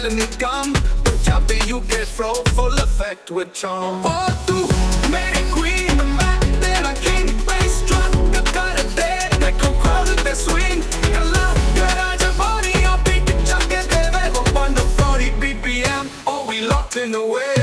Melanie gum Punjabi UK flow full effect with charm Oh tu मेरी queen मैं तेरा king bass drum कर दे देखो crowd they swing गला करा जब body up beat जाके देवे वो 140 BPM oh we locked in the way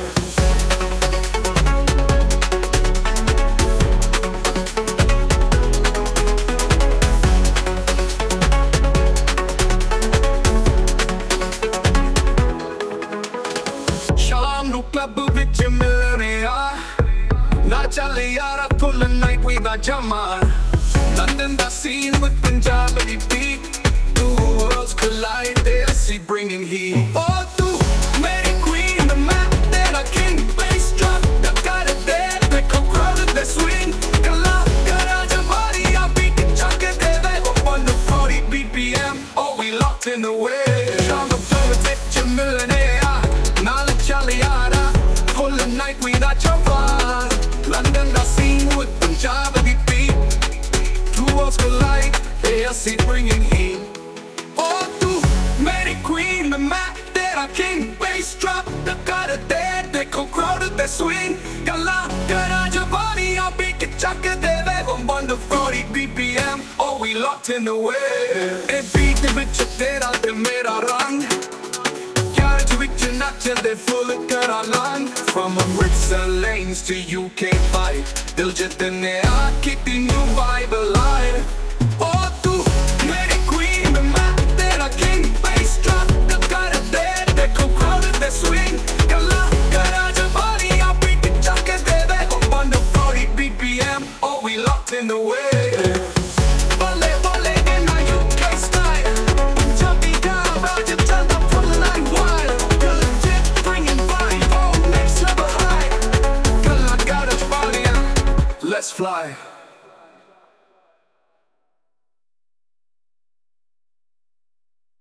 Club ਵਿੱਚ ਮਿਲਨੇ ਆ ਨਾ ਚੱਲ ਯਾਰਾ full night we got jama London the scene with Punjabi beat Two worlds collide they see bringing heat Oh tu ਮੇਰੀ queen ਮੈਂ ਤੇਰਾ king bass drum ਕਰ ਦੇ ਦੇਖੋ crowd they swing ਗੱਲਾਂ ਕਰਾ ਜਮਾਰੀ ਆ beat ਚੱਕ ਦੇਵੇ 140 BPM oh we locked in the way ਸ਼ਾਮ ਨੂੰ ਵਿੱਚ ਮਿਲਨੇ ਆ ਨਾਲ ਚੱਲ ਯਾਰਾ Night we not your vibe London the scene with Punjabi beat Two worlds collide ASC bringing heat Oh tu मेरी queen मैं तेरा king bass drop कर दे देखो crowd they swing गला करा जवानी आ beat ਚੱਕ देवे 140 BPM oh we locked in the way A beat ਦੇ ਵਿੱਚ ਤੇਰਾ ਤੇ ਮੇਰਾ ਰੰਗ Till they full kara lang From Amritsar lanes to UK fight Dil jitne aa keep the new vibe alive Oh tu meri queen main tera king bass drum kar de dekho crowd they swing gala kara jabari aa beat chak deve 140 BPM oh we locked in the way Let's fly.